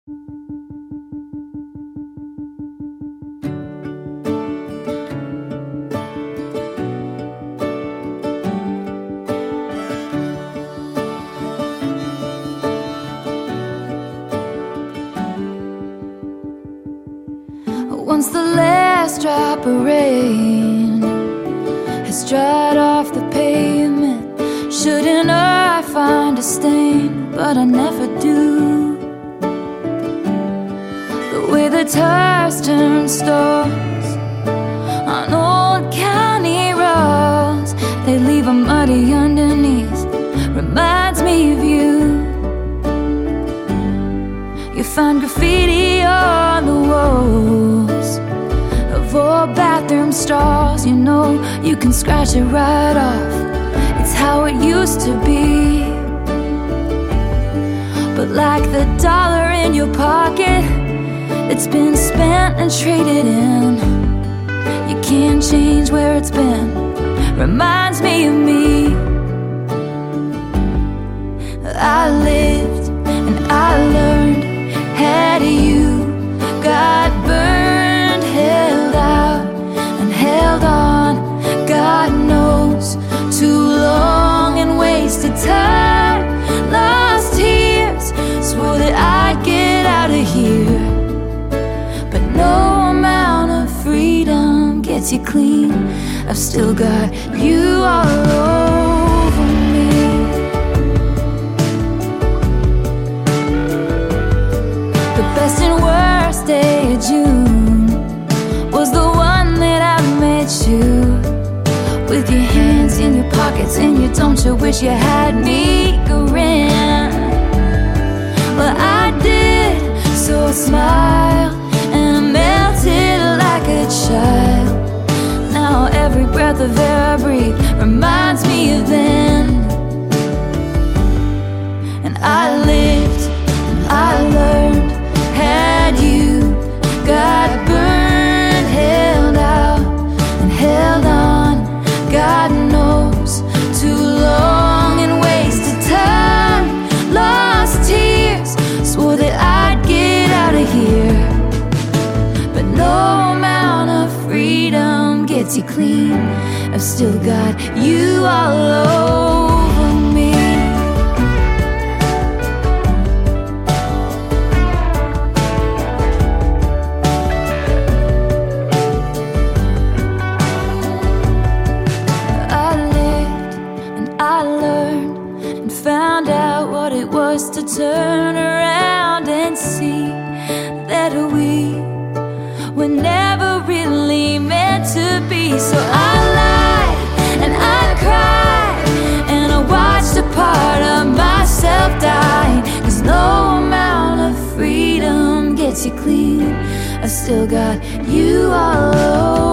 Once the last drop of rain has dried off the pavement, shouldn't I find a stain? But I never do. The way the tires turn stars on old county roads, they leave a muddy underneath, reminds me of you. You find graffiti on the walls of old bathroom stalls. You know you can scratch it right off. It's how it used to be. But like the dollar in your pocket, it's been spent and traded in. You can't change where it's been. Reminds me of me. I lived and I learned. Had you got burned, held out and held on, God knows, too long and wasted time, lost tears, swore that I'd get out of here. But no amount of freedom gets you clean. I've still got you all over me. The best and worst day of June was the one that I met you, with your hands in your pockets and you don't you wish you had me grin. Well, I did, so I smiled and I melted like a child. Now every breath of air I breathe reminds me of then. And I lived and I learned. Had you got burned, held out and held on, God knows, too long and wasted time, lost tears, swore that I'd get out of here. But no amount of freedom gets you clean. I've still got you all over me. Found out what it was to turn around and see that we were never really meant to be. So I lied and I cried and I watched a part of myself die. 'Cause no amount of freedom gets you clean. I still got you all over.